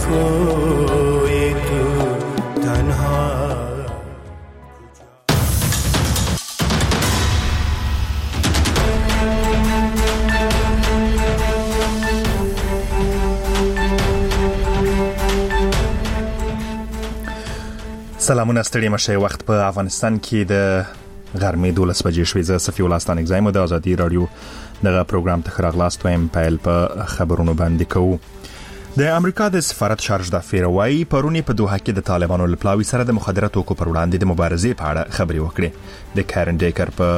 खोए तू तन्हा। سلامونه، ستړي مشه. وخت په افغانستان کې د غرمې 12 بجې شوې. زه صفي الله ستانک زایم د ازادي رادیو دغه پروګرام ته خراغلاست وایم. پیل په خبرونو باندې کوو. د امریکا د سفارت شارج د فیروای پرونی په دوحه کې د طالبانو لپلاوي سره د مخدره توکو پر وړاندې د مبارزې په اړه خبري وکړي. د کارن ډیکر په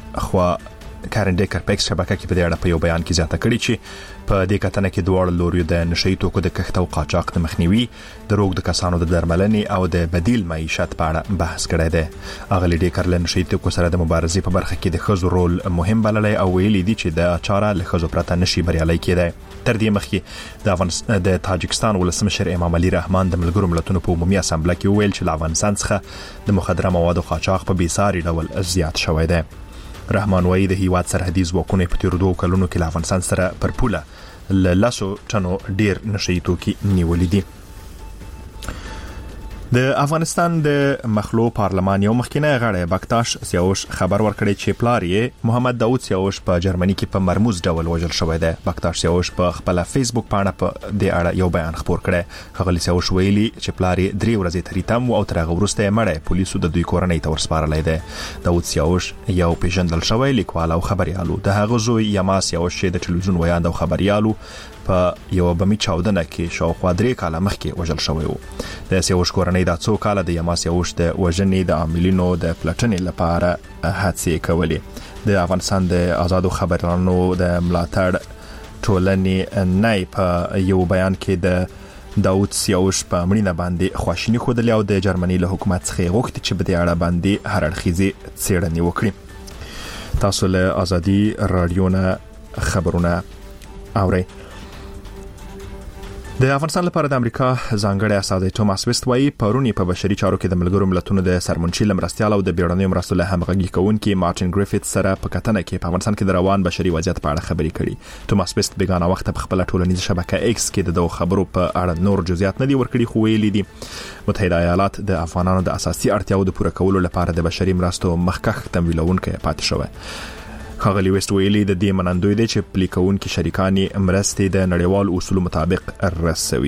پکس شبکه کې په دې اړه په یو بیان کې زیاته کړې چې په دې کتنه کې دوه لوري د نشئی توکو د کښت او قاچاق د مخنیوي، د روغ د کسانو د درملنې او د بدیل معیشت په اړه بحث کړی دی. اغلی ډیکر له نشئی توکو سره د مبارزې په برخه کې د ښځو رول مهم بللی او ویلي دي چې د چاره له ښځو پرته نشي بریالي کېدی. تر دې مخکې د تاجکستان ولسمشر امام علي رحمان د ملګرو ملتونو په عمومي اسامبله کې ویل چې له افغانستان څخه د مخدره موادو قاچاق په بیساري ډول زیات شوی دی. رحمان وایي د هیواد سرحدي ځواکونو په تیر 2 کلونو کې له افغانستان سره پر پوله لاسو ټنو ډیر نشئی توکي نیولې دي. د افغانستان د مخلو پارلمان یو مخکینه غړی بکتاش سیاوش خبر ورکړی چې پلار یې محمد داوود سیاوش په جرمني کې په مرموز ډول وژل شوی دی. بکتاش سیاوش په خپل فیسبوک باندې په دې اړه یو بیان خپور کړی. خغلی سیاوش ویلي چې پلار یې 3 ورځې تریتم او تر هغه وروسته مړی پولیسو د دوی کورنۍ ته ورسپارلای دی. داوود سیاوش یو پیژندل شوی لیکوال او خبريالو. د هغه زوی یما سیاوش چې د ټلویزیون ویاند او خبريالو په یو بمی چاودنه کې شاوخوا 3 کاله مخکې وژل شوی و. د سیاوش کورنۍ د 2 کاله د یما سیاوش د وژنې د عاملینو د پلټنې لپاره هڅې کولې. د افغانستان د آزادو خبريالانو د ملاتړ ټولنې نه په یو بیان کې د داوود سیاوش په مړینه باندې خواشینی خوده او د جرمني له حکومت څخه غوښتي چې په دې اړه باندې هر اړخیزه څېړنې وکړي. تاسو له ازادي رادیو نه خبرونه اورئ. د افغانستان لپاره د امریکا ځانګړی استازی توماس ویست وایي پرونی په بشري چارو کې د ملګرو ملتونو د سرمنشي لمرستيال او د بیړنیو مرستو له همغږي کوونکي مارټین ګریفیث سره په کتنه کې په افغانستان کې د روان بشري وضعیت په اړه خبرې کړي. توماس ویست بیگانه وخت په خپل ټولنیزه شبکه ایکس کې د خبرو په اړه نور جزئیات نه دي ورکړي، خو ویلي دي متحده ایالات د افغانانو د اساسي اړتیاو د پوره کولو لپاره د بشري مرستو مخکښ تمویلونکي پاتې شوی. خغلی ویست ویلي د دې منندوی دی چې پلیکون کې شریکانی مرستې د نړیوال اصول مطابق رسوي.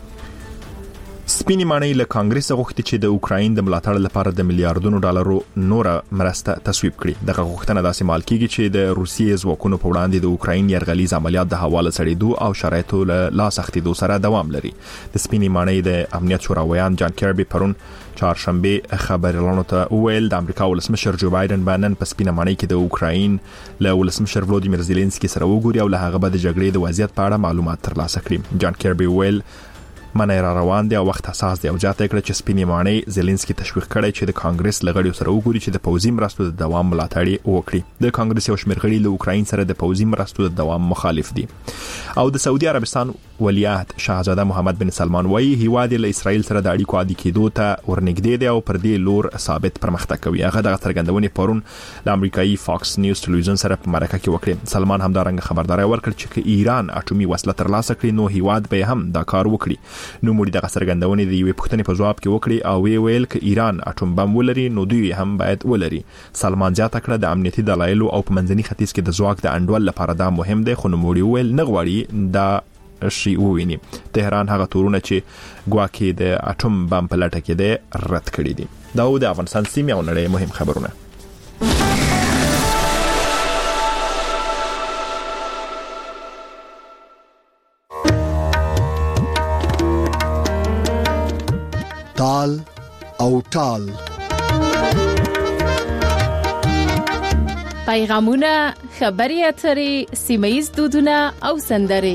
سپینی معنی له کانګرس غوښتي چې د اوکراین د ملاتړ لپاره د میلیارډونو ډالرو نوره مرسته تصویب کړي. دغه غوښتنه داسې مال کیږي چې د روسیې ځواکونو په وړاندې د اوکراین یرغلیز عملیات د حواله سړېدو او شرایطو له لاسختیدو سره دوام لري. د سپینی معنی د امنیت شوراویان جان کیربي پرون چهارشنبه خبريالانو ته ویل د امریکا ولسمشر جو بایدن باندې په سپینه معنی کې د اوکراین له ولسمشر ولودیمیر زيلنسکي سره وګوري او له هغه بعد د جګړې د وضعیت په اړه معلومات ترلاسه کړي. جان کیربي ویل منای را روان دی او وخت حساس دی او جاته کړ چې سپینې معنی زيلنسکي تشویق کړي چې د کانګرس لغړیو سره وګوري چې د پوځي مرستو د دوام ملاتړ وکړي. د کانګرس یو شمېر غړي له اوکراین سره د پوځي مرستو د دوام مخالف دي. او د سعودي عربستان ولیعهد شاهزاده محمد بن سلمان وایي هیواد له اسرائیل سره د اړیکو عادي کېدو ته ورنږدې دی او پر دې لور ثابت پرمختګ کوي. هغه د څرګندونې پرون د امریکایي فاکس نیوز ټلویزیون سره په مرکه کې وکړه. سلمان همدارنګه خبرداري ورکړ چې ایران اټومي وسله ترلاسه کړي نو هیواد به هم دا کار وکړي. نو موږ دغه څرګندونې د یوې پوښتنې په جواب کې وکړي او ویل ک ایران اټوم بم ولري نو دوی هم باید ولري. سلمان زیاته کړه د امنیتي دلایل او په منځني ختیځ کې د ځواک د انډول لپاره دا مهم دی، خو نو موږ ویل نه غواړي دا شي وویني. تهران هغه تورونه چې ګواکې د اټوم بم په لټه کې دی رد کړی دي. دا د افغانستان سیمه او نړۍ مهم خبرونه. تال او ټال پیغامونه، خبري اترې، سیمه‌یز دودونه او سندرې.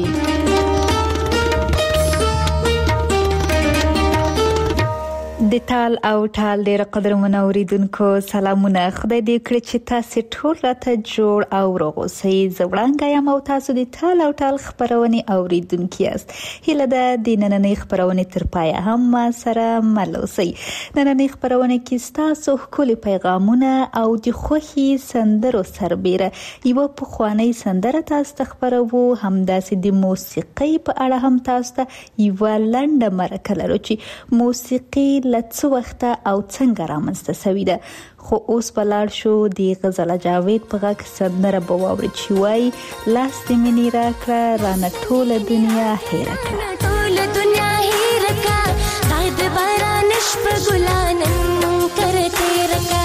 د ټال او ټال ډیر قدرمن اوریدونکو سلامونه. خدای دې کړي چې تاسو ټول راته جوړ او روغ اوسئ. زوړنګ یم او تاسو د ټال او ټال خبرونه اوریدونکو یاست. هیله ده د نننۍ خبرونه تر پایه هم ما سره مل اوسئ. نننۍ خبرونه کې تاسو خولي پیغامونه او د خوخي سندرو سربېره یو په خواني سندره تاسو ته خبرو، همداسې د موسیقۍ په اړه هم تاسو ته یو لنډه مرکه لرو چې موسیقي لڅ وخت او څنګه رامنځته شوې ده. خو اوس بلار شو د غزل جاوید په غږ سندره به واوري چې وایي لاس دې مینې راکړه رانه ټوله دنیا هېره کړه. ټوله دنیا هېره کړه دا د باران شپه ګلانن کر تېره کړه.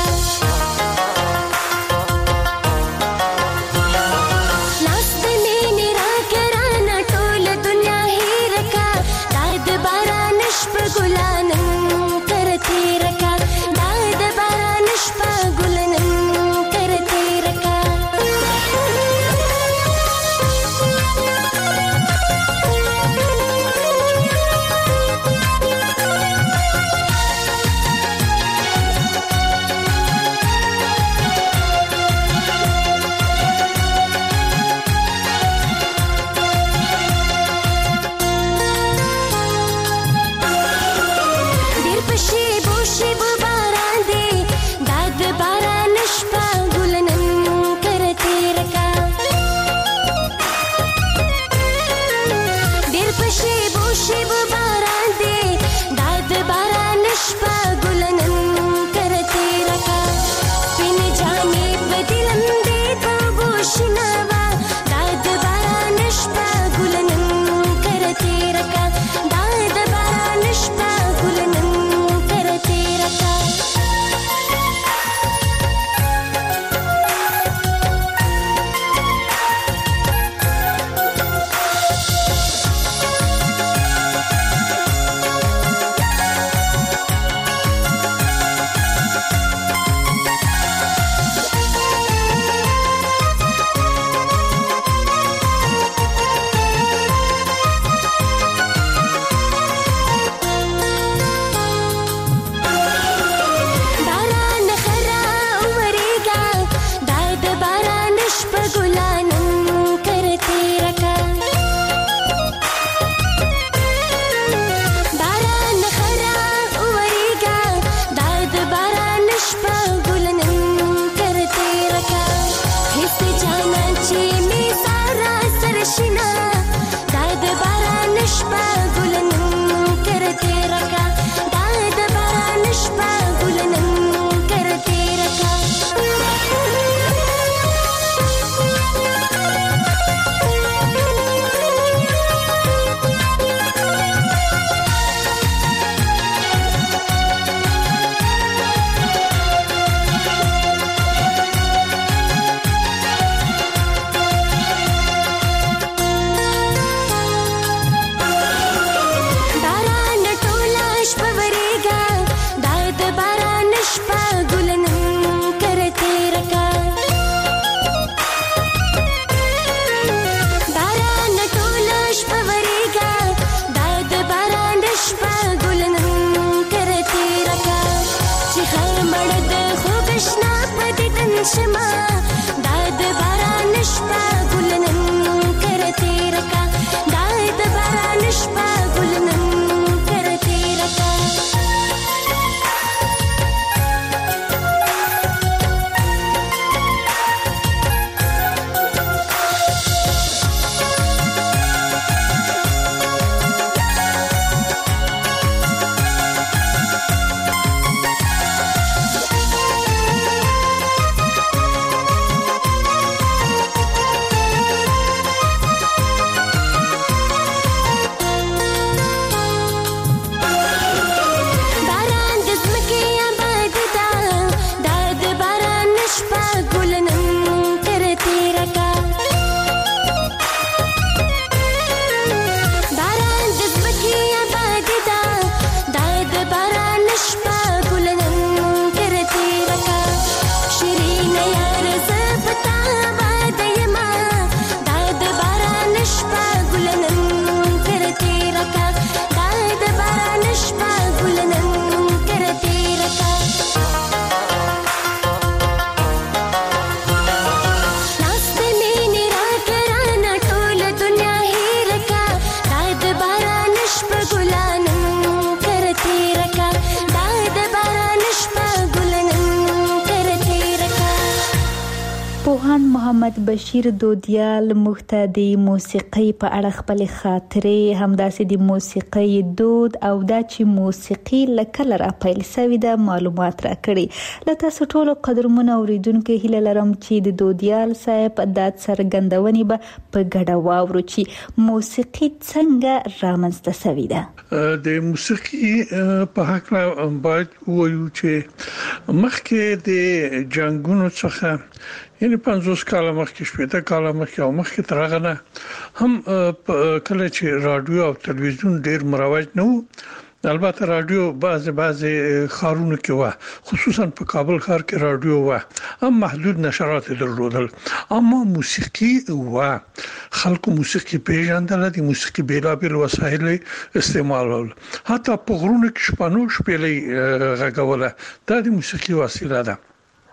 پوهاند محمد بشیر دودیال مختد موسیقي په اړه خپل خاطرې همداسې د موسیقي دود او د چي موسیقي لکه را پیل سوي د معلومات را کړي. له تاسو ټولو قدرمنو اوریدونکو هیله لرم چې د دودیال صاحب د څرګندونې به په ګډه واورو چې موسیقي څنګه رامنځته شوې ده. د موسیقي په حق باید وایو چې مخکې د جنگونو څخه یعنی 50 کال مخکې 60 کال مخکې او مخکې تر هغه نه هم کله چې رادیو او تلویزیون ډیر مروج نه وو. البته رادیو بعضی خارونو کې و، خصوصا په کابل ښار کې رادیو و، هم محدود نشرات درلودل، اما موسیقي و خلکو موسیقي پیژندل، د موسیقي بیلابل وسایل استعمالول، حتی په غرونو کې شپانو شپېلې غږوله، دا د موسیقي وسیله ده.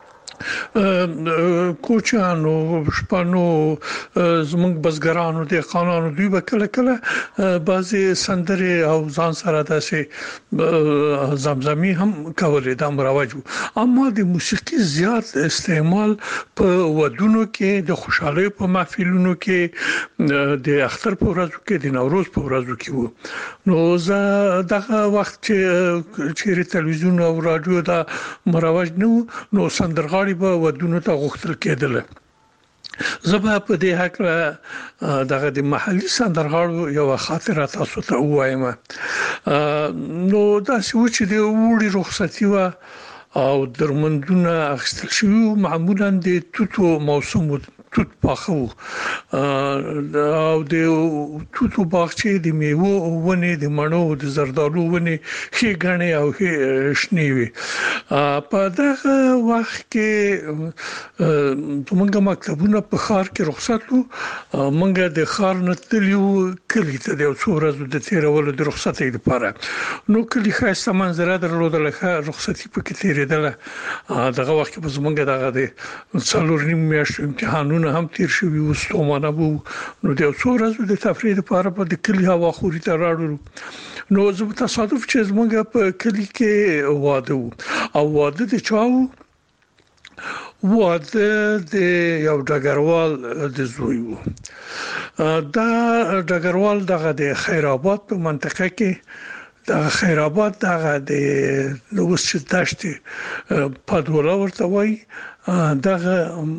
کوچانو شپانو زمونږ بزګرانو د قانونو دوی به کله بعضي سندري او ځان سره داسې زمزمي هم کولې د مروجو. اما د موسیقي زیات استعمال په ودونو کې، د خوشحالي په محفلونو کې، د اختر په ورځو کې، د نوروز په ورځو کې وو. نو زه دغه وخت چې تلویزیون او رادیو دا مروج نه وو، نو سندرغاړي به ودونو ته غوښتل کېدل. زبا په دې حق دغه د محلي سندرغاړو یو خاطره تاسو ته وایم. نو دا چې د وړي رخصتي و او درمندونه اخیستل شوی، معمولا د توتو موسم توت پاخو او د توتو باغچې د میوه ونې، د مڼو، د زردالو ونې ښې غنې او ښې شنې وي. په دغه وخت کې موږ مکتبونه په ښار کې رخصت وو، موږ د ښار نه تلو کلی ته د څو ورځې د تیرولو د رخصتۍ لپاره. نو کلی ښایسته منظره درلودله، رخصتي پکې تیرېدله. دغه وخت کې زموږ دغه د 4 میاشتو امتحانونه هم تیر شوي وو، ستومانه وو. نو د څو ورځې د تفریح لپاره په د کلی هوا خوري ته راړو. نو زه په تصادف چې زموږ په کلی کې واده وو، او واده د چاو واده د یو ډګروال د زوی وو. دا ډګروال دغه د خیرآباد په منطقه کې، د خیرآباد دغه د لوګس چې داشتي پادولا ورته وای، دغه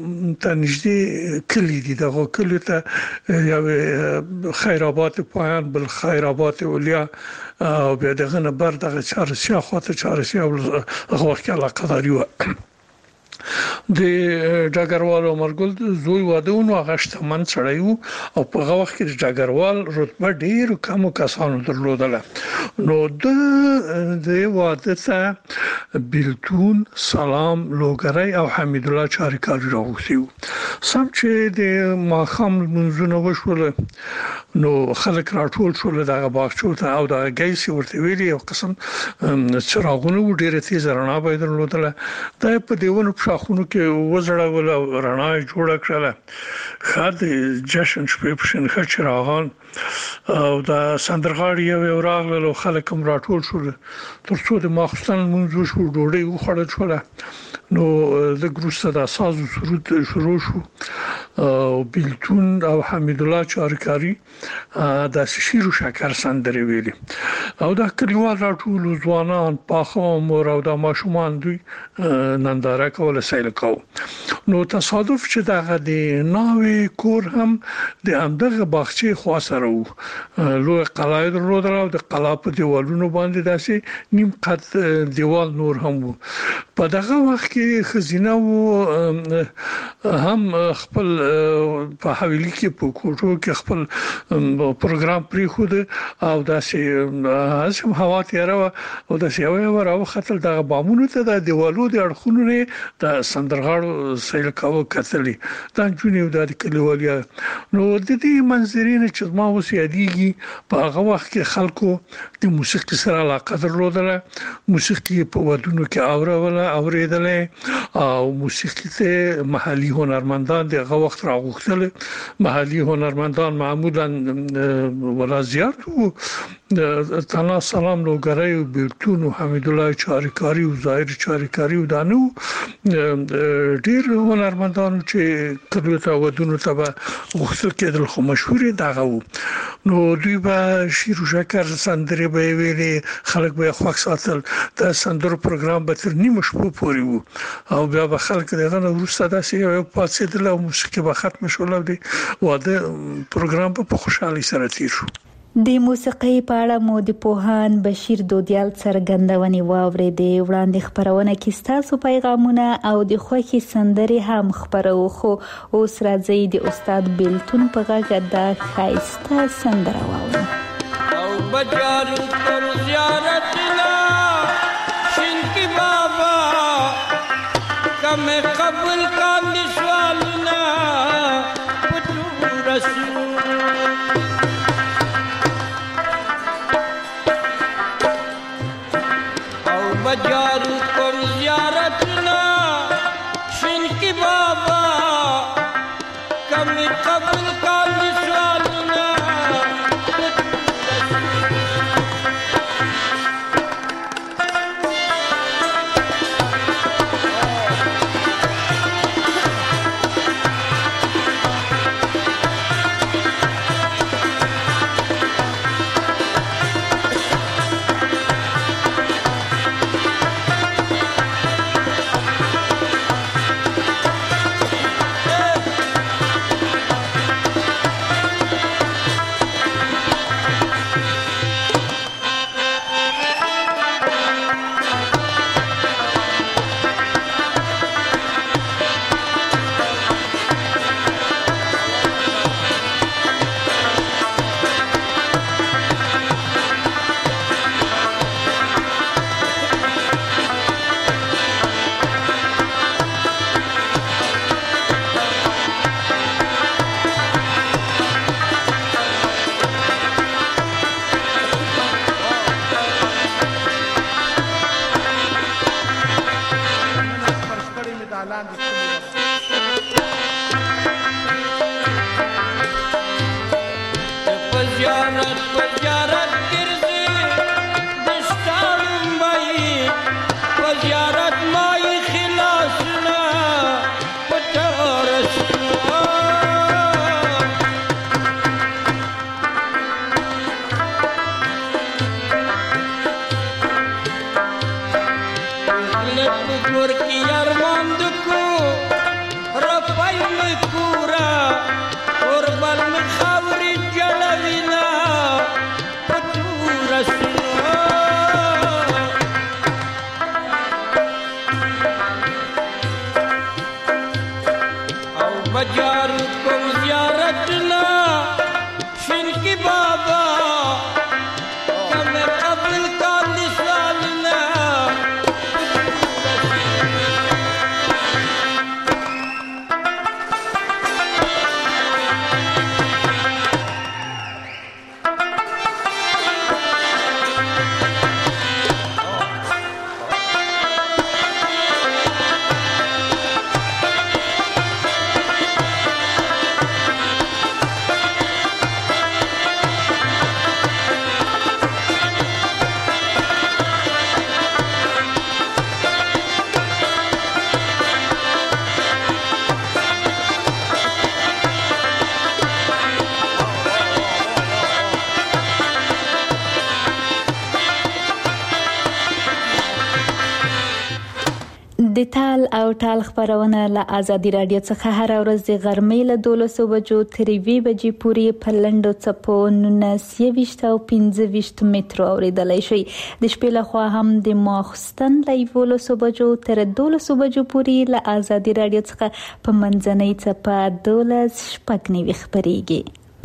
تنجدي کلی دي، دغه کلی ته یو خیرآباد پایان بل خیرآباد اولیا او بیا دغه نه بر دغه چارسیا خاطر چارسیا هغه وخت علاقه داری و. د ډګروال عمرګل زوی واده هغه شتمن سړی وو، او په هغه وخت کې د ډګروال رتبه ډیر کم کسانو درلودله. نو د واده ته بیلتون، سلام، لوګری او حمید الله چاریکاری راغوښتي وو. سم چې د ماښام لمونځونه وشول، نو خلک راټول شول دغه باغچو ته، او دغه ګیسي ورته ویلي یو قسم څراغونه ډیره تیز رڼا به درلودله. دا په دیونو شاخونو کې وزړول او رڼا جوړه کړله. خاطر جشن شپې په شنخه چراغان او دا سندرغاړي یو راغله، خلک هم راټول شول ترڅو د ماخستان منځو شو ډوډۍ وخوړل شو. نو د ګروسته د اساس سرود شروع شو، او بیلتون او حمید الله چاریکاری د شیر او شکر سندري ویلي، او د کلیوال راټول ځوانان پاخه عمر او د ماشومان دوی ننداره کوله، سیل کو. نو تصادف چې دغه د ناوې کور هم د همدغه باغچې خوا سره وو، لوی قلعه درلودل، او د قلعه په دیوالونو باندې داسې نیم قد دیوال نور هم وو. په دغه وخت کې خزینه وو هم خپل په حویلی کې په کوټو کې خپل پروګرام پری خو او داسې هم هوا تیاره او داسې یو راو خطر دغه بامونو ته د دیوالو د اړخونو نه د سندرغاړو سیل کاوه کتلی دا جونیو د کلیوالیا. نو د دې منظرې نه چې ما اوس یادېږي په هغه وخت کې خلکو د موسیقي سره علاقه درلودله، موسیقي په ودونو کې اوریدله او موسیقي ته محلي هنرمندان دغه وخت وخت راغوښتل محلي هنرمندان معمولا ولازیات او تنا سلام لوګری او بیلتون او حمید الله چاریکاری او ظاهر چاریکاری او دانو ډیر هنرمندان چې کله تا ودونو ته وختل کېدل خو مشهور دغه نو دوی به شیر و شکر سندرې به ویلي خلک به خوښ ساتل دا سندرو پروګرام به تر نیمه شپه پورې وو او بیا به خلک دغه وروسته داسې یو پاتېدل او موسیقي به ختم شول او د واده پروګرام په خوشحالي سره تیر شو. د موسیقۍ په اړه مو د پوهان بشیر دودیال څرګندونې واورېدې. وړاندې خبرونه کې ستاسو پیغامونه او د خوښي سندرې هم خبرو خو اوس راځي د استاد بیلتون په غږ د ښایسته سندره واورو. او بجار تر زیارت لا شین کی بابا کم قبول کا نشوالنا پتو رسول بجار کم زیارت نا شین کی بابا کمی قبل کا نشوالنا د تال او ټال خبرونه له آزادي رادیو څخه هر ورځ د غرمې له 12 بجو تر 2 بجې پورې په لنډو څپو 19 او 15 مترو اوریدلای شي. د شپې له خوا هم د ماخستن له 12 بجو تر 12 بجو پورې له آزادي رادیو څخه په منځنۍ څپه 12 شپږ خبريږي.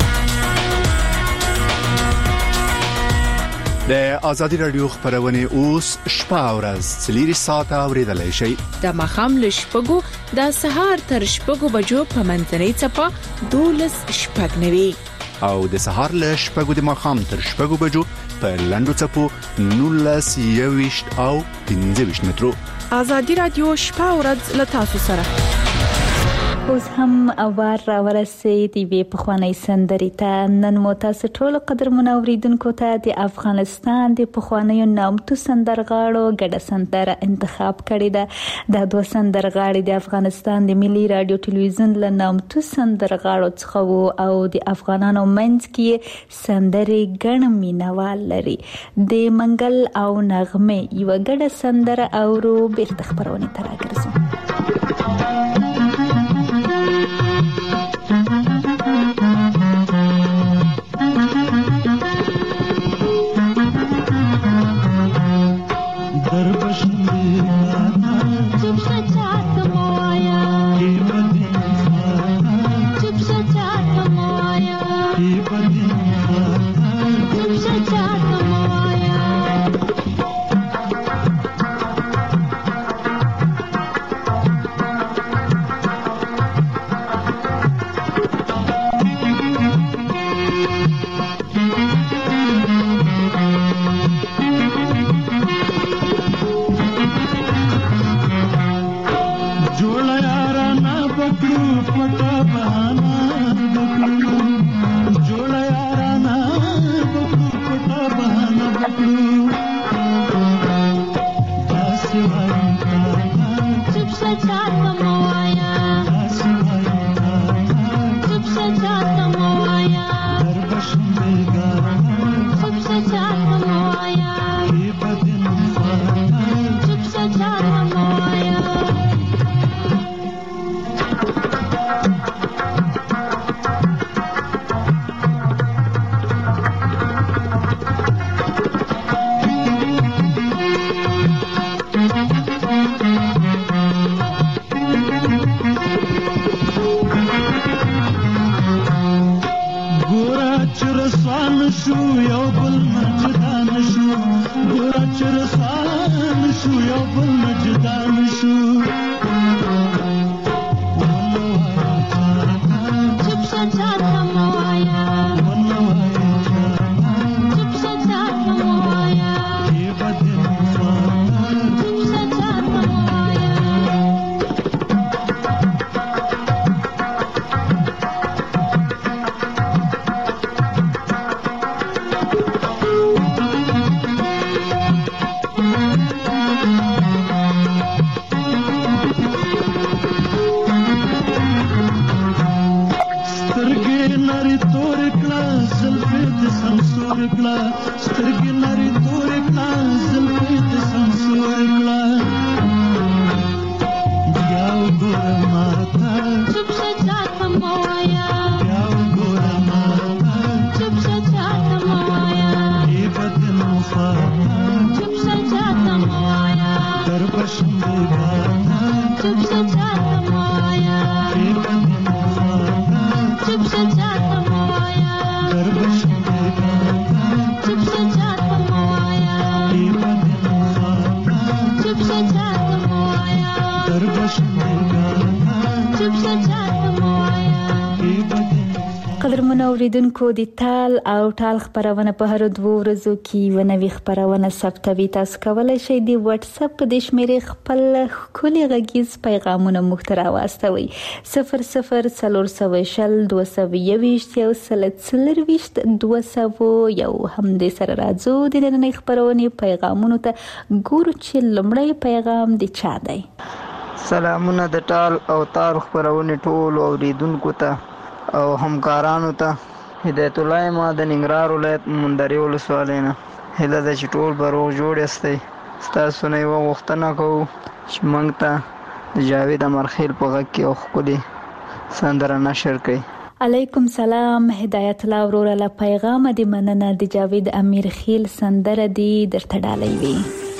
د آزادي رادیو خبرونه اوس شپه او ورځ 3 ساعته اوریدلای شي. د مخام له شپږو د سهار تر شپږو بجو په منځنۍ څپه 12 شپږ او د سهار له شپږو د مخام تر شپږو بجو په لنډو څپو 19 او 15 مترو. آزادي رادیو شپه او ورځ له تاسو سره. اوس هم اوار را ورسېدی وی په خوانی سندري ته نن مو تاسو ټول قدر منوریدونکو ته د افغانستان د پخوانیو نامتو سندرغاړو ګډه سندره انتخاب کړې ده. د دوه سندرغاړي د افغانستان د ملي رادیو ټلویزیون له نامتو سندرغاړو څخه وو او د افغانانو منځ کې سندري ګڼ مینوال لري. د منګل او نغمه یو ګډه سندره اورو بیرته خبرونه تر راګرځو. اوریدونکو د تال او ټال خبرونه په هر دوه ورځو کې ونوي خبرونه ثبتوي. تاسو کولای شئ د واتس اپ د شمیرې خپل کلی غږیز پیغامونه مخ ته راوستوي 0040 220 یو سلسلرويشت 200 یو هم د سره راځو د نن خبرونه پیغامونه ته ګورو چې لمړی پیغام د چا دی. سلامونه د ټال او تار خبرونه ټول اوریدونکو ته او همکارانو ته. هدایت الله ما د ننګرهار ولایت مندري ولسوالۍ نه هله د چټول برو جوړ استي تاسو نه یو وختونه کوو چې موږ ته د جاوید امرخیل په غږ کې او خولي سندره نشر کړي. علیکم سلام هدایت الله وروره له پیغام د مننه د جاوید امرخیل سندره دی درته ډالۍ وی.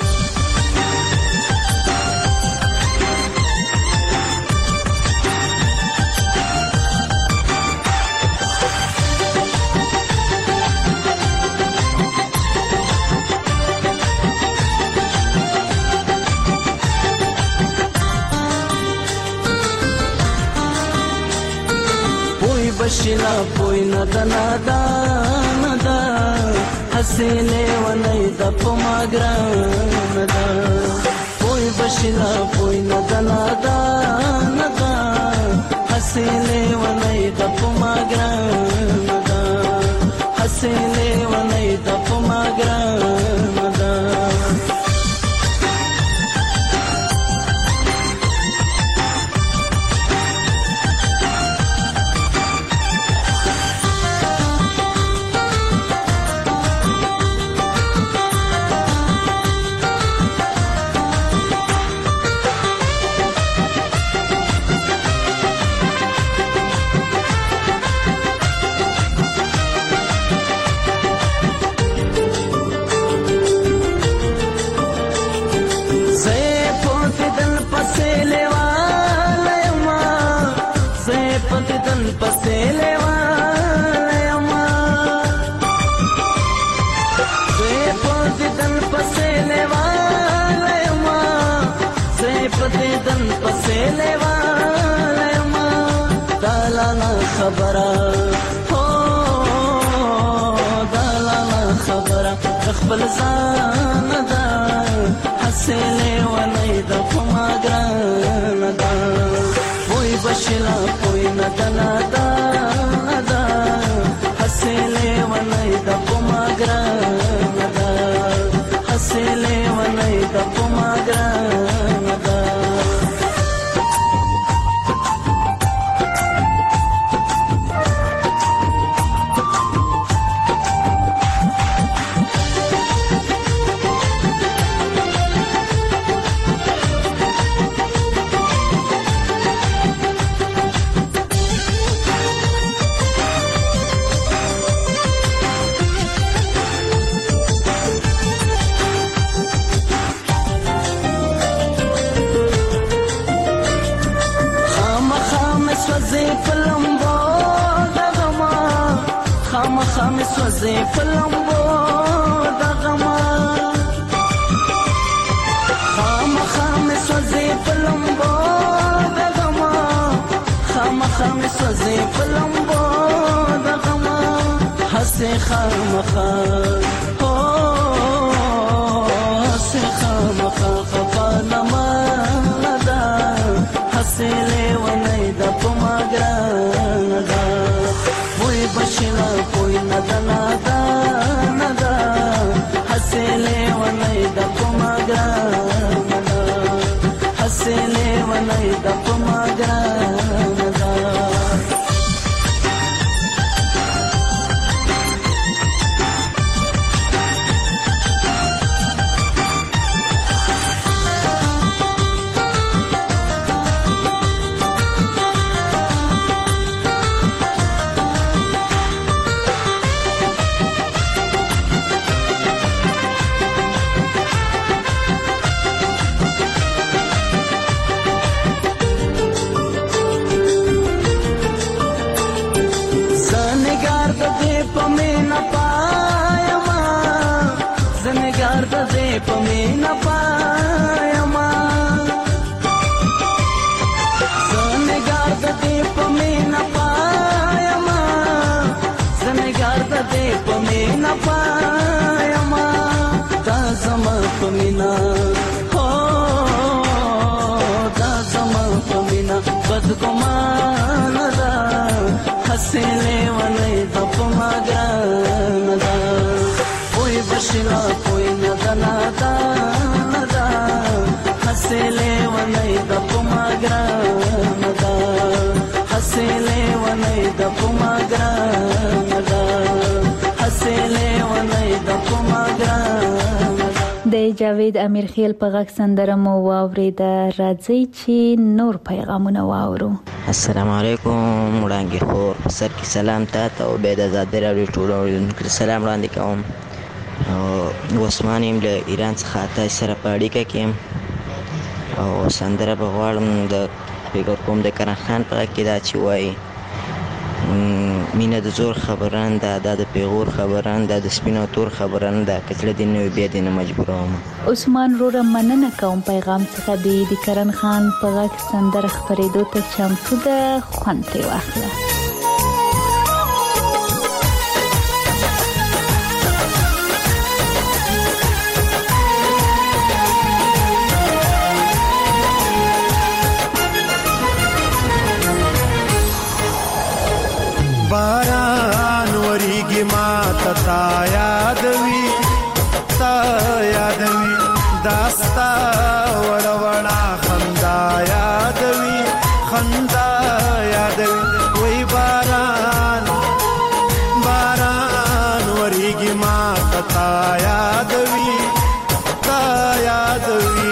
بشلا پوی ندنا دا ندا حسینه ونی د پماګران دا پوی بشلا پوی ندنا دا ندا حسیلې ونی د پما ګران ده حسیلې ونی د پما ګران ده خبره هو دلاله خبره خپل ځان ده حسیلې ونی د پما ګران ده وای بشلا کوئی نه دلاله ده حسیلې ونی د پما ګران ده حسیلې ونی د پما ګران ده خامس وزي فلمبو دغما خامس وزي فلمبو دغما خامس وزي فلمبو دغما حسي خامخا حسي خامخا خفانما دا حسي لي وني د پما ګران دا بشلا کوئی ندا ندا ندا حسیلې ونی د پما ګران ده حسیلې ونی د پما ګران ده پمینا پایما زنګار د دې پمینا پایما زنګار د دې پمینا پایما دا زما پمینا هو دا زما پمینا بد ګمان دا حسیلې ونی د پما ګران دا کوئی بشلا کوئی ندا ندا ندا حسیلې ونی د پما ګران ده حسیلې ونی د پما ګران ده حسیلې ونی د پما ګران ده د جاوید امیر خیل په غږ سندره مو واورېده. راځي چې نور پیغامونه واورو. السلام علیکم وړاندې خور سر کې سلام تاسو او به د آزاد راډیو ټول اوریدونکو سلام وړاندې کوم. وسمانیم له ایران څخه تاسو سره په اړیکه کې او سندره به غواړم د فکر کوم د کرن خان په کې دا چې وایي مینه د زور خبران ده د پیغور خبران ده د سپینو تور خبران ده کله دې نو بیا دې نه مجبوروم. عثمان رور مننه کوم پیغام څخه د کرن خان په غږ سندره خبرېدو ته چمتو ده. خوند ترې واخله. یادوي داستا وړه وړه خندا یادوي خندا یادوي وای باران باران وریږي ما تا یادوي تا یادوي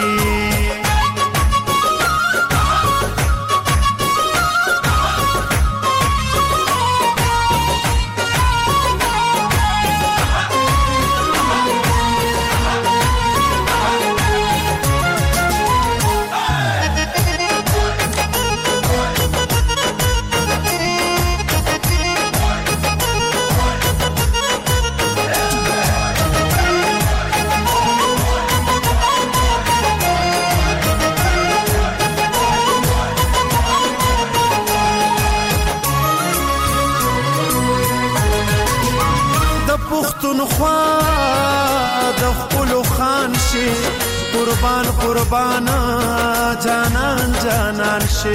پښتونخوا د خپلو خان شي قربان قربان جانان جانان شي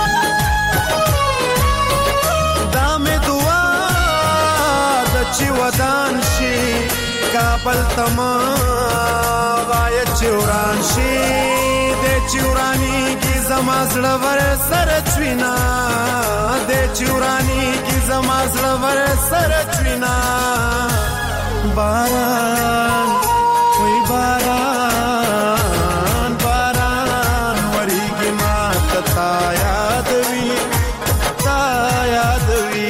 دا مې دعا د چې ودان شي کابل تما وای چوران شي د چورانی کی زما زړه ور سره چوینا د چورانی کی زما زړه ور سره چوینا باران وای باران باران وریږي ما تا یادوي تا یادوي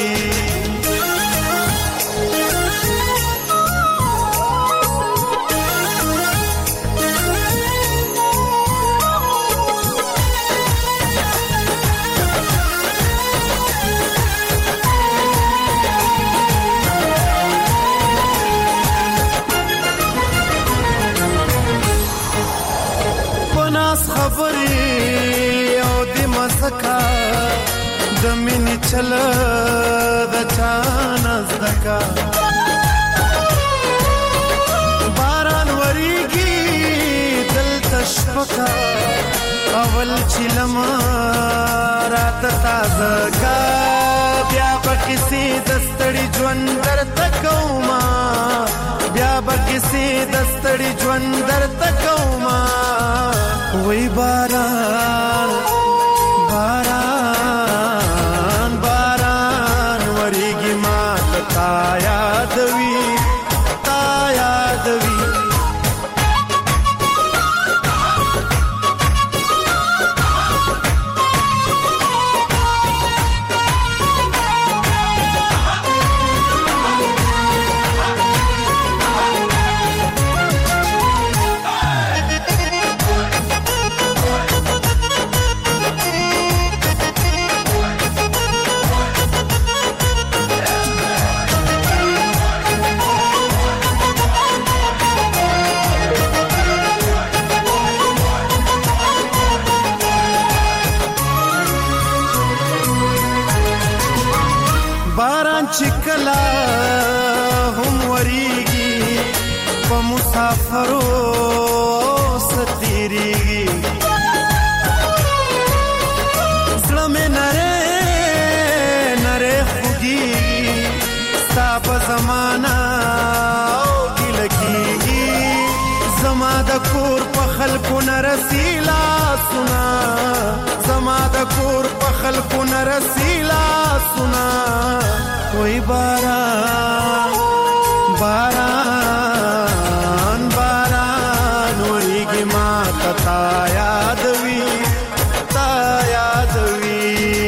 خبرې او د مسکا د مینې چل د چان زدکا باران وریږي دلته شپکا اول چلم رات تازه کا بیا بکسی دستړي ژوند درته کوما بیا بکسی دستړي ژوند درته کوما وای باران باران باران وریږي ما تا یادوي تا یادوي چکلا هم وریږي په مسافرو ستیریږي زړه مې نره نره خوږیږي ستا په زمانه او ګیله کېږي زما د کور په خلکو نه رسي لاسونه زما د کور په خلکو نه رسي لاسونه وای باران باران باران وریږي ما تا یادوي تا یادوي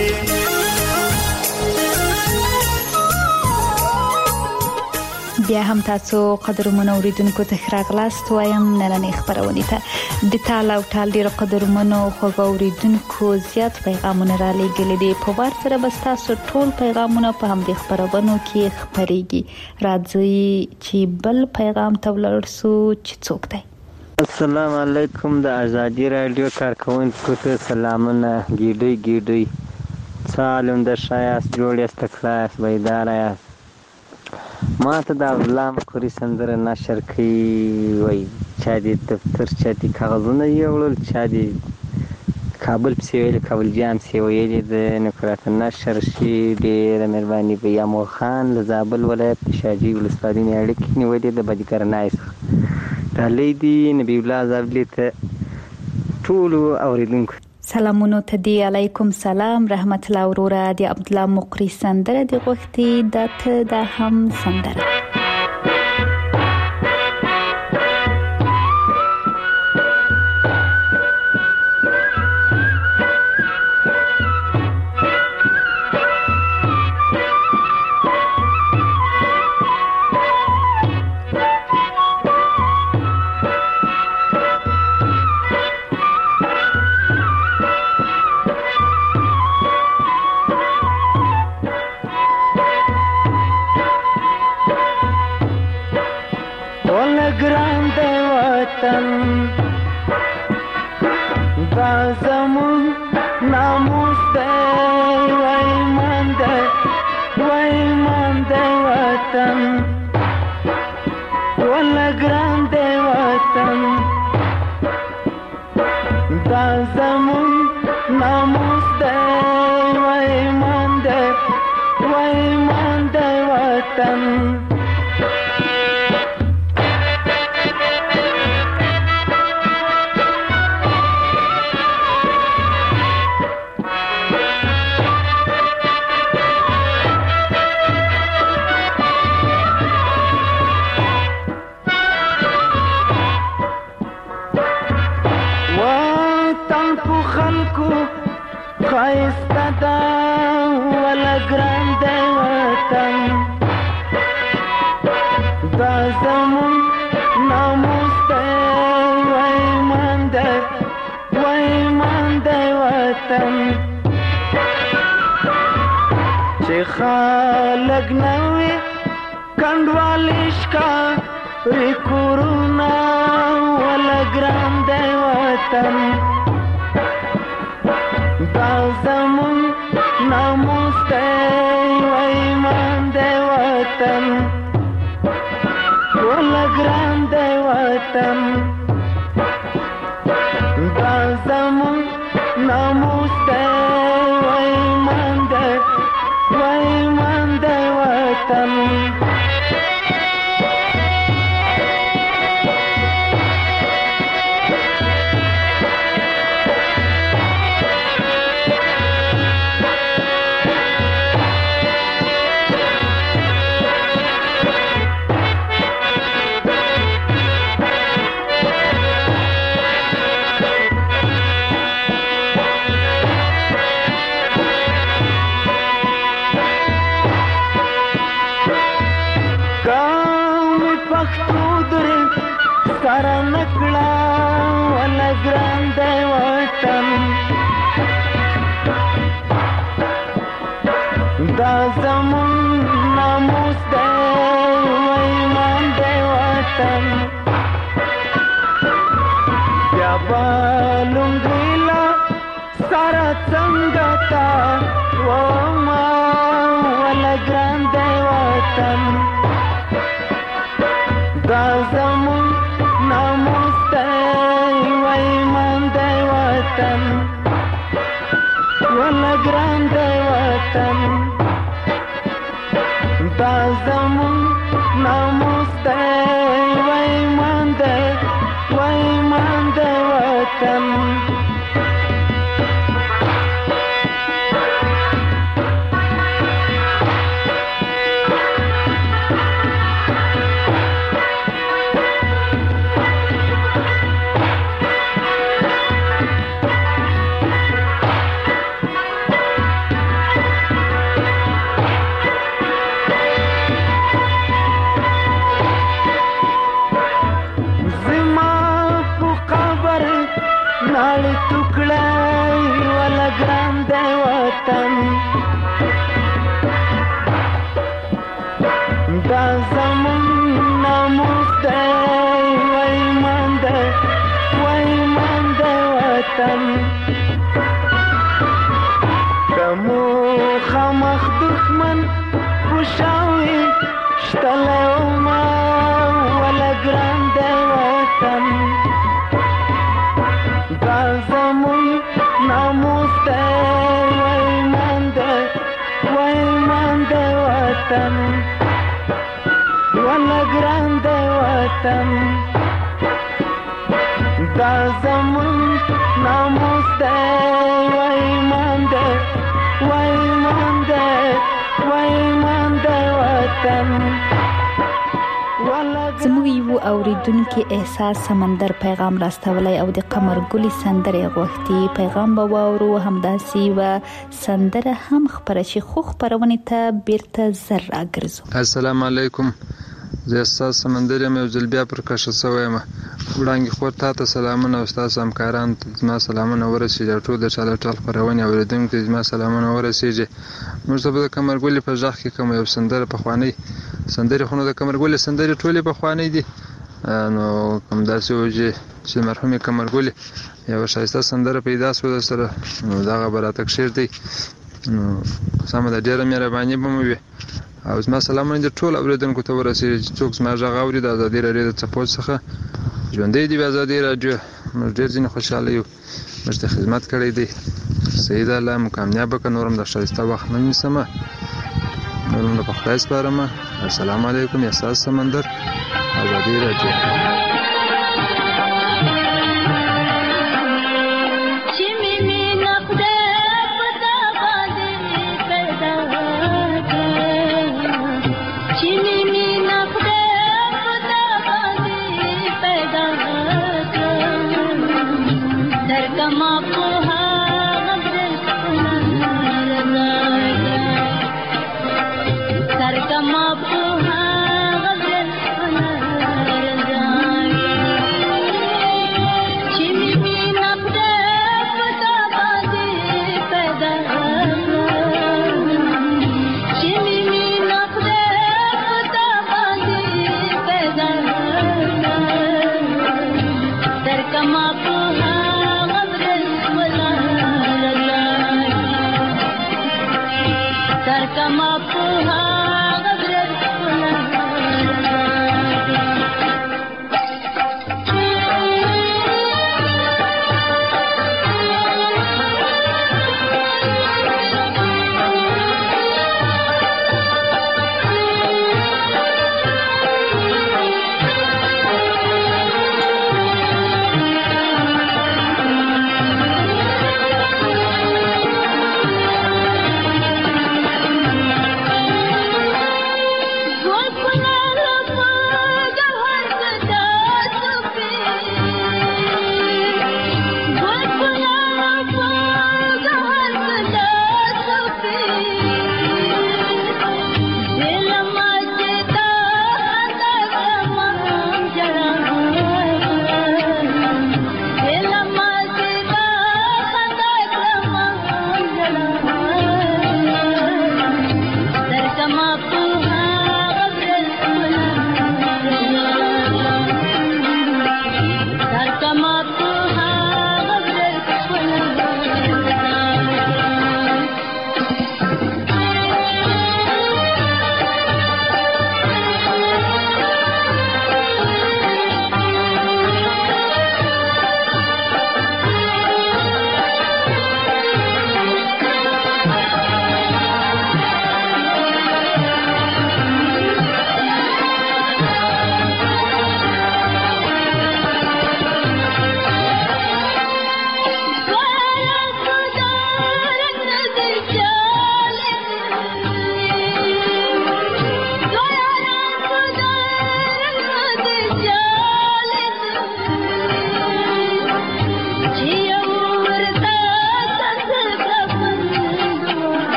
بیا هم تاسو قدرمن اوریدونکو ته راغلاست وایم نننې خبرونه ته د ټال او ټال ډیر قدرمنو خو اوریدونکو زیات پیغامونه را لېږلي دي په وار سره بس تاسو ټول پیغامونه په هم د خبرونو کې خبريږي راځي چې بل پیغام تولرسو چې څوک دی السلام علیکم د ازادي رادیو کارکونکو ته سلامونه ګیډي سلام د شایست جوړ است کلاس بیدار است ما ته د غلام خوري سندره نشر کوي وای چا دې دفتر چا دې کاغذونه یوړل چا دې کابل پسې ویل کابل جام پسې ویل د نکرات نشر شي ډېره مهرباني به یامور خان له زابل ولایت شاجي ولسوالۍ اړیکې نیولې د بدکرنای ډالۍ دي نبی الله زابلی ته ټول اوریدونکو سلامونو ته دی علیکم سلام رحمت الله وروره دی عبد الله مقری سندره دی غوښتي د ته د هم سندره دا زمون ناموس دی وایمان دی وطن ولا ګران دی وطن دا زمون ناموس دی وایمان دی وطن خایسته دا ولا ګران دی وطن دا زمون ناموس دی وایمان دی وطن چې خلک نوې کنډوالې ښکاري کورونه ولا ګران دی وطن دا زمون ناموس دی وایمان دی وطن ولا ګران دی وطن دا زمون ناموس دی وایمان دی وطن سره نکړه ولا ګران دی وطن دا زمون ناموس دی وایمان دی وطن بیا به لونګیلا سره څنګه تا وما ولا ګران دی وطن دا زمون ناموس دی وایمان دی وطن ولا ګران دی وطن دا زمون ناموس دی وایمان دی وطن ناړې ټوکړه ولا ګران دی وطن دا زمون ناموس دی وایمان دی وطن که مو خامخ دښمن خوشاوي شتلی وما ولا ګران دی وطن دا زمون ناموس دی وایمان دی وطن ولا ګران دی وطن دا زمون ناموس دی وای مان دی وای مان دی وای مان دی وطن. زموږ یو اوریدونکو احساس سمندر پیغام راستولی او د قمرګلي سندره غوښتي. پیغام به واورو همداسي و سندره هم خبره شي خو خبرونه ته بیرته زر راګرځو. السلام علیکم. زه احساس سمندر یم یو ځل بیا پر کښه شوی یم. وړاندې خو ته سلامونه او تاسو همکاران ته زما سلامونه ورسیږي. ټول د چاله ټال خبرونه اوریدونکو ته زما سلامونه ورسیږي. موږ ته د قمرګلي په ځخ کې کوم یو سندره په خواني سندره خو د قمرګلي سندره ټوله په خواني دي نو کوم داسې وږي چې مرحومه قمرګلي یو شایسته سندره پیدا شو سره نو دا خبره تک شیر دی نو سم د ډیره مهرباني به مو وي او زما سلامونه د ټول اوریدونکو ته ورسیږي چې څوک زما غږ اوري د ازادي رادیو د سپورت څخه ژوندې دی ازادي رادیو. موږ ډیر ځینې خوشاله یو موږ ته خدمت کړی دی. سید الله مو کامیاب کړه. نورم د شایسته وخت نه نیسمه نورم په خدای سپارم. السلام علیکم. احساس سمندر ازادي رادیو.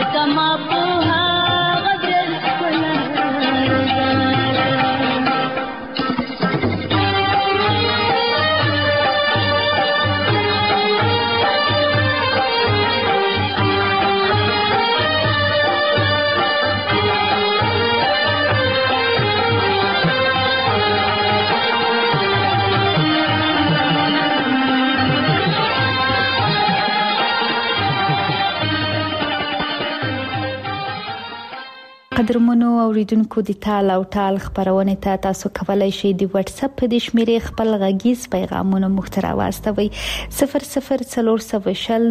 کما په هغه ګل ښکلا قدرمنو اوریدونکو د تال او ټال خبرونه ته تاسو کولای شئ د واتس اپ په د شمیرې خپل غږیز پیغامونه مخترا واستوي 00420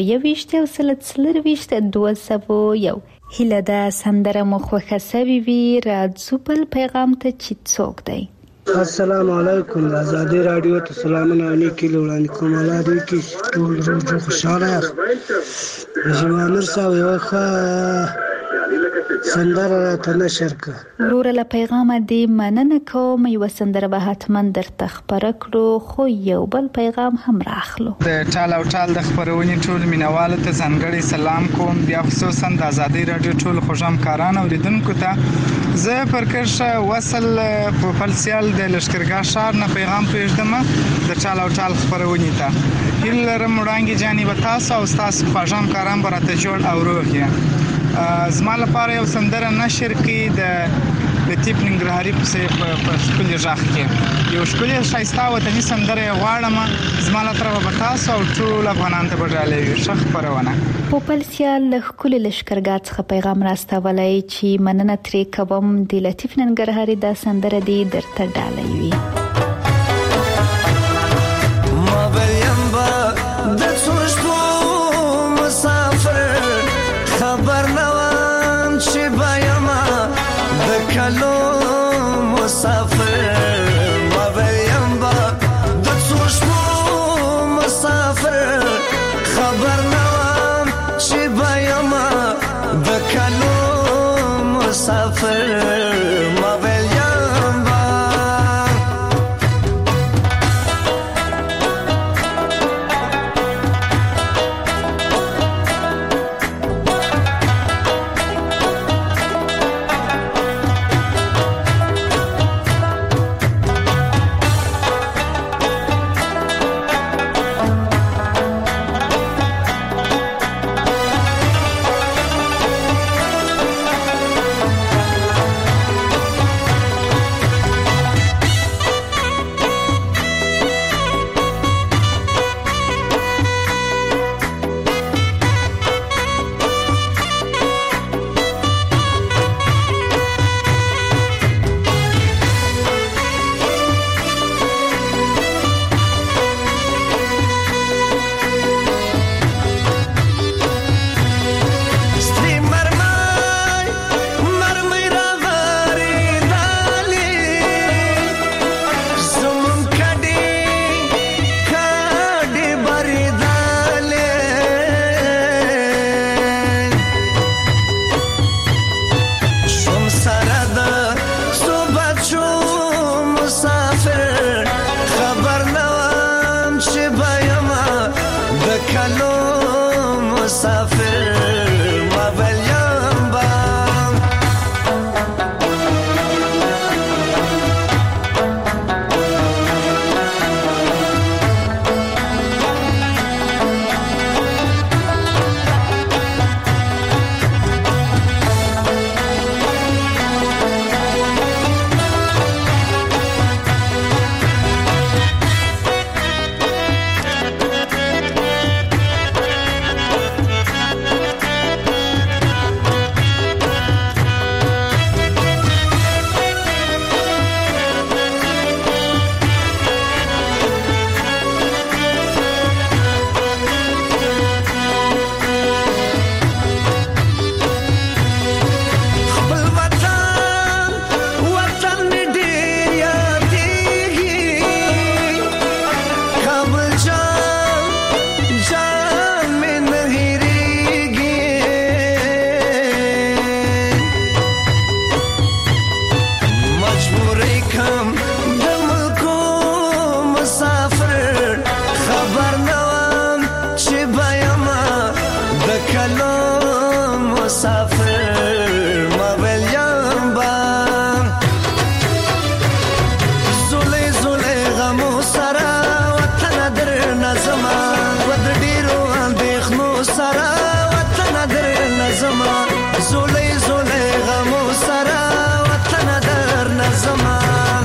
221 هله دا سندره مخوخه سوي وی راځو بل پیغام ته چې څوک دی. السلام علیکم. آزادی رادیو ته سلامونه علیکم وړاندې کوم. الله دې کې ټول روزه خوشاله یاست. زمانر صاحب یو ښه سندره ته نشر کړه. ورور له پیغام دې مننه کوم. یو سندره به حتما درته خبره کړو خو یو بل پیغام هم راخلو. د ټال او ټال د خبرونې ټول مینوالو ته ځانګړي سلام کوم. بیا خصوصا د آزادی رادیو ټول خوشم کاران اوریدونکو ته زه پرکرشه وصل په فلسیال د لشکرګاه شهر نه پیغام پېژدم د ټال او ټال خبرونې ته هیلرم وړاندې جاني وتاسو او تاسو خوشم کاران برته جوړ او روغیا زما لپاره یو سندره نشر کی د لطیف ننګرهاري په شکل ژغ کې یو شکل شایسته وطني سندره غواړم زما لپاره تاسو او ټول افغانان ته بډاله وي شخ پرونه په پلسیال له خپل لشکرګاه څخه پیغام راستولای چې مننه ترې کوم د لطیف ننګرهاري دا سندره دی درته ډاله وي. ما ویم با د څوشتو مسافر خبر نوام چې بایم د کلو مسافر ما ویم با د څوشتو مسافر خبر نوام چې بایم د کلو مسافر ما ویم با مسافر ما ویلیام با زولی زولی غمو سرا وطن در نظما ود ډیرو اندېښنو سرا وطن در نظما زولی زولی غمو سرا وطن در نظما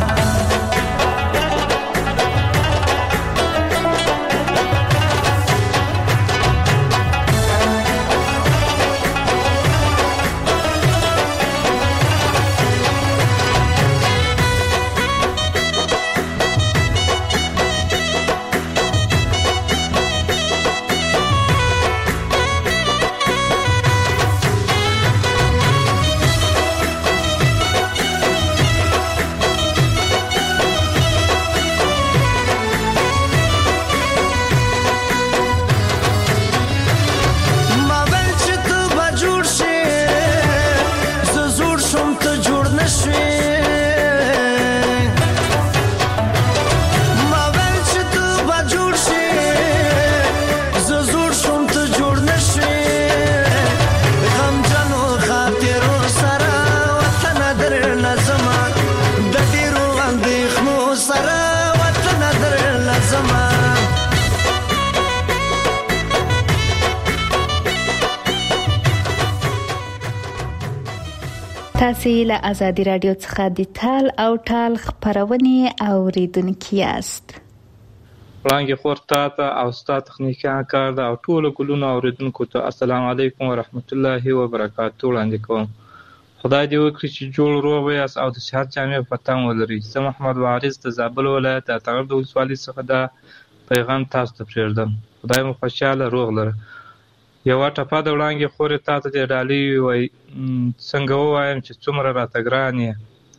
تاسو له آزادي رادیو څخه د تال او ټال خبرونه اوریدونکي یاست. وړاندې خورته ته او ستا تخنیکي کار ده او ټول ګلونو اوریدونکو ته السلام علیکم ورحمت الله وبرکاته وړاندې کوم. خدای دې وکړي چې جوړ روغ ویاست او د صحت جامې په تن ولري. زه محمد وارث د زابل ولایت د اتغر د ولسوالۍ څخه دا پیغام تاسو ته پرېږدم. خدای مو خوشحاله روغ لره. یوه ټپه د وړانګې خورې تا ته دې ډالۍ ووایي څنګه ووایم چې څومره راته ګران یې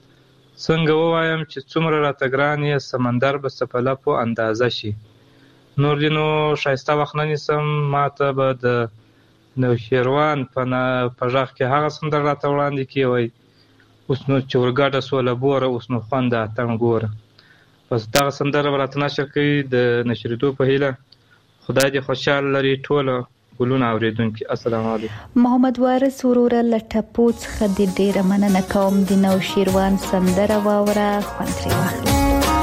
څنګه ووایم چې څومره راته ګران یې سمندر به څه په لپو اندازه شي. نور دې نو ښایسته وخت نه نیسم ما ته به د نوشیروان په غږ کې هغه سندره راته وړاندې کړي وایي اوس نو چې ورګډه سوله بوره اوس نو خوند د اتڼ ګوره. بس دغه سندره به راته نشر کوي د نشرېدو په هیله. خدای دې خوشحال لري ټوله ګلونه اوریدونکي. السلام علیکم. محمد وارث وروره له ټپو څخه د ډېره مننه کوم. د نوشیروان سندره واوره خوند ترې واخله.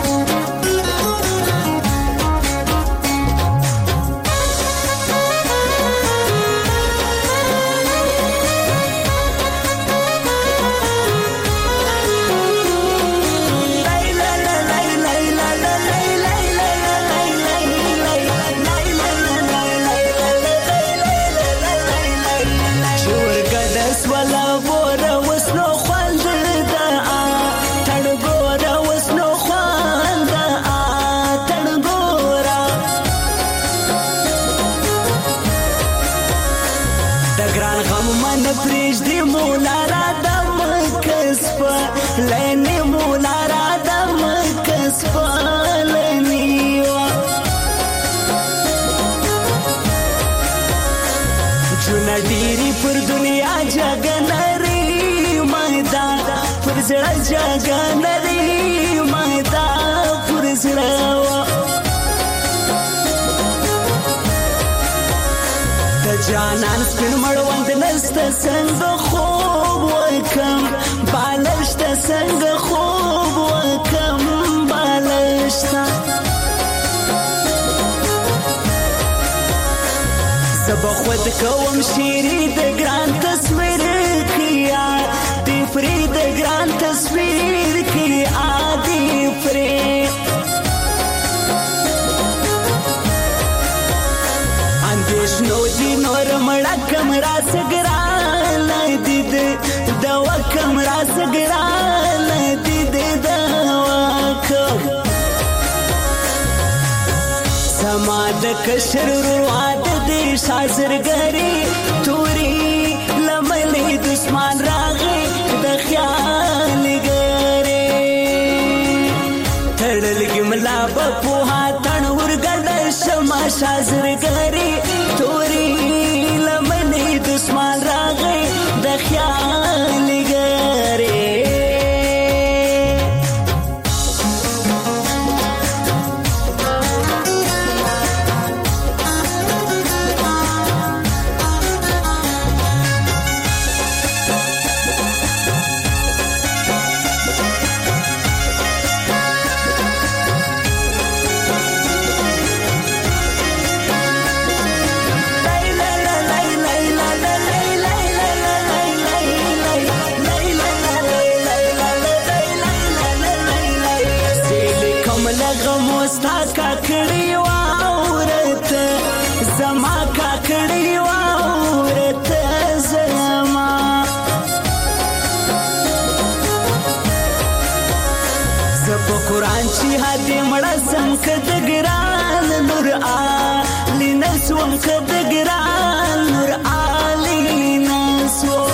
جانان سپین مړوند نسته څنګه خوب وکم بالشته څنګه خوب وکم بالشته زبا خود کوم شیری د ګران تصویر کیا دی فری د ګران تصویر کیا دی فری اندیشنو دی نور مړه کمرا سګران دید دوا کمرا سګران دید دوا کو سما د کشر رواد دی شازرګری توري لملې دشمن راغی د خیال ګری تړلګ ملا په هاتن ورګل شما شازرګری توري لملې دشمن راغی د خیال ګری کاکړی واورته زما کاکړی واورته زما زه په قرآن چې هدې مړه سم که د ګران نور عالي نسوم که د ګران نور عالي نسوم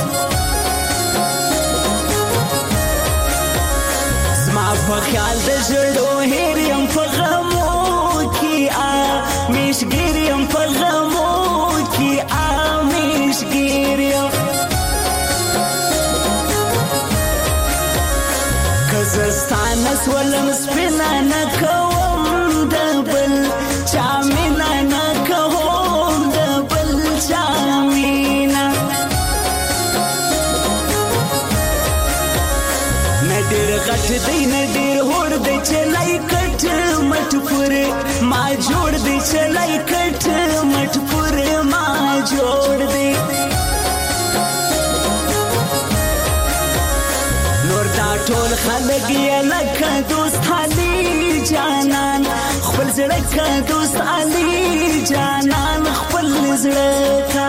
زما په خیال د ژړو هېر یم په غمو کې میشګیر یم په غمو کې میشګیر یم که زه ستا نه سولم سپینه نه کوم د بل چا مینه نه کوم د بل چا مینه نه ډېر غټ دی نه ډېر هوړ دی چې لای کټ مټ پورې ما جوړ دی چې لای کټ مټ پورې ما جوړ دی نور دا ټول خلک یې لکه دوست علي جانان خپل زړه که دوست علي جانان خپل زړه که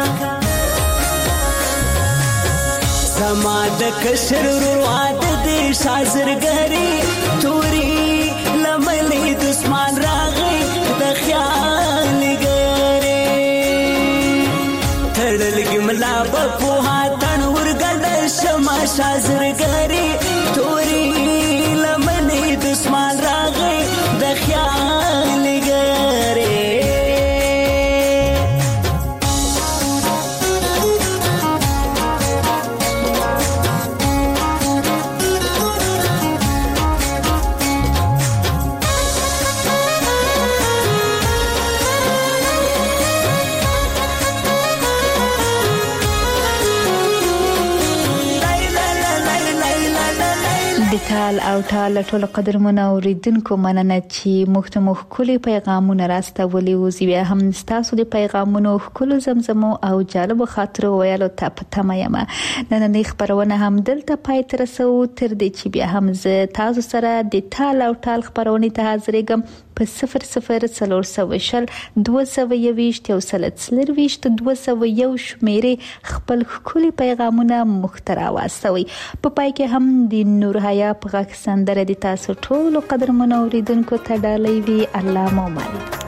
زما د کشر رواد دې شازرګري توري لملې دشمن راغی د خیال ګرې تړلګي ملا په پوها تن ورګل شمع شازرګري توري لملې دشمن راغی د خیال ګرې د ټال او ټال ټول قدرمن اوریدونکو مننه چې مختمو خولي پیغامونه راستولي وزي بیا هم تاسو د پیغامونو خولو زمزمو او جالب خاطر ویلو ته پته یم نن خبرونه هم دلته پای تر سو تر دې چې بیا هم زه تاسو سره د ټال او ټال خبرونه ته حاضرېږم په 00 221 یو سلسله 201 شمیرې خپل خولي پیغامونه مخترا واستوي په پای کې هم د نور حیا په غږ سندره د تاسو ټول قدرمن اوریدونکو ته ډالۍ وی الله مو مالک